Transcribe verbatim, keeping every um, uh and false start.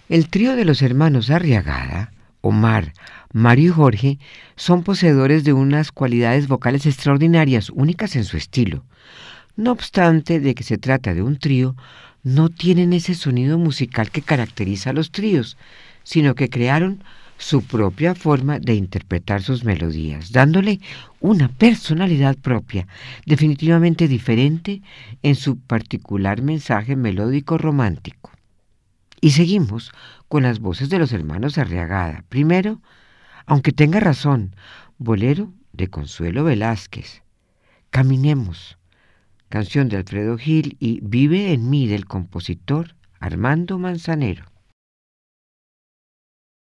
El trío de los hermanos Arriagada, Omar, Mario y Jorge, son poseedores de unas cualidades vocales extraordinarias, únicas en su estilo. No obstante de que se trata de un trío, no tienen ese sonido musical que caracteriza a los tríos, sino que crearon su propia forma de interpretar sus melodías, dándole una personalidad propia, definitivamente diferente en su particular mensaje melódico romántico. Y seguimos con las voces de los hermanos Arriagada. Primero, aunque tenga razón, Bolero de Consuelo Velázquez. Caminemos, canción de Alfredo Gil, y Vive en mí del compositor Armando Manzanero.